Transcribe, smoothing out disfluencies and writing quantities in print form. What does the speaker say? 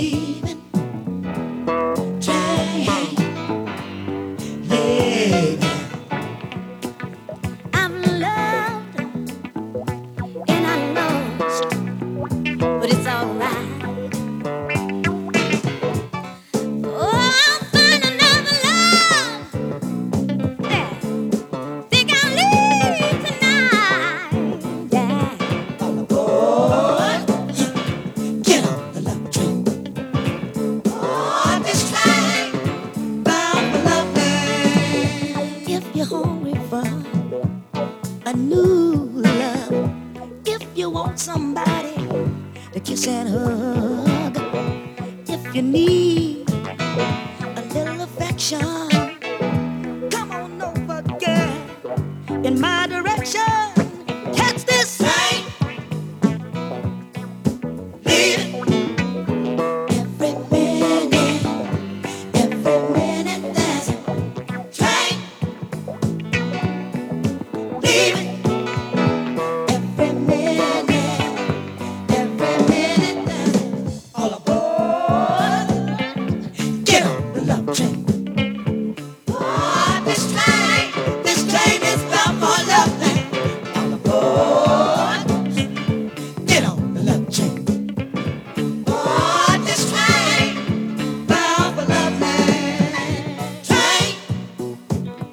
leaving train. Yeah, I've loved and I lost, but it's alright. Oh, I'll find another love. Yeah. Think I'll leave tonight. Yeah. All aboard. Get on the love train. On this train bound for loving. If you're hungry for a new love, if you want somebody to kiss and hug, if you need a little affection, come on over, girl, in my direction. Catch this train, leaving every minute there's a train, leaving every minute there's all aboard. Get on the love train.